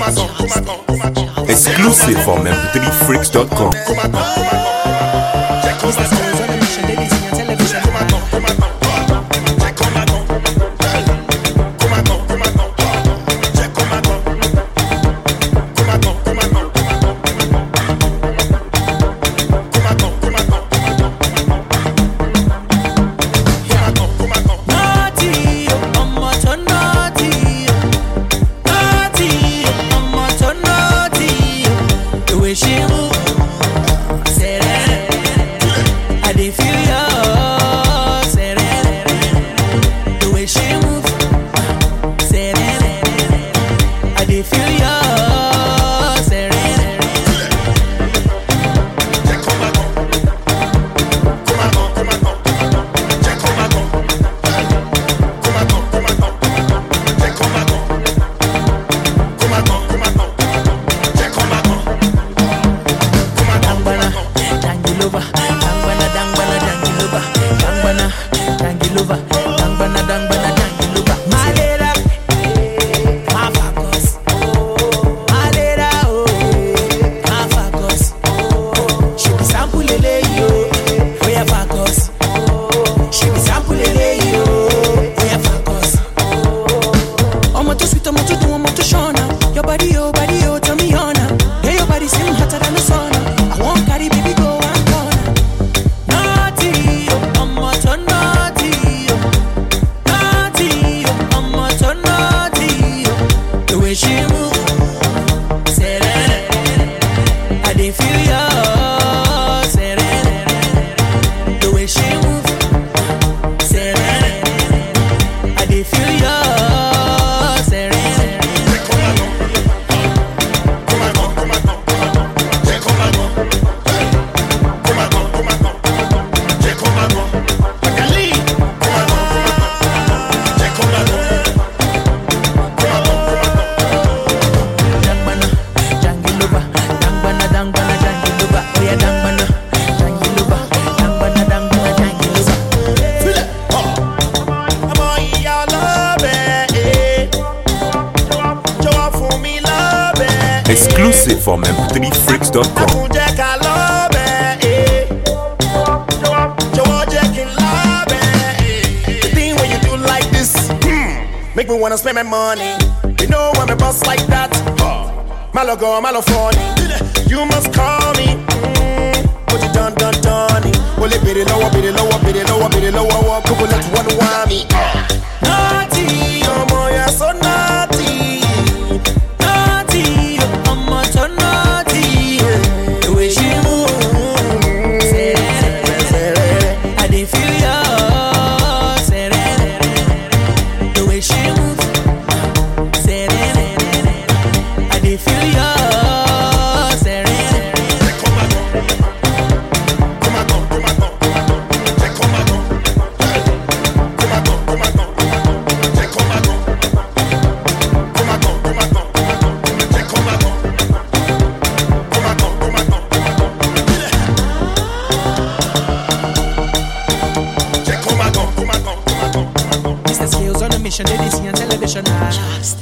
Exclusive from mp3freaks.com. Exclusive from mp3freaks.com. The thing when you do like this, make me wanna spend my money. You know when me boss like that, malo go, malo funny. You must call me. What you done. Well, it bit it lower, couple let one want me. Naughty, oh boy, you're so naughty. Naughty, I'm so naughty. The way she moves, I dey feel ya. The way she moves, I dey feel ya. Mr. Skills on a mission, they see on television.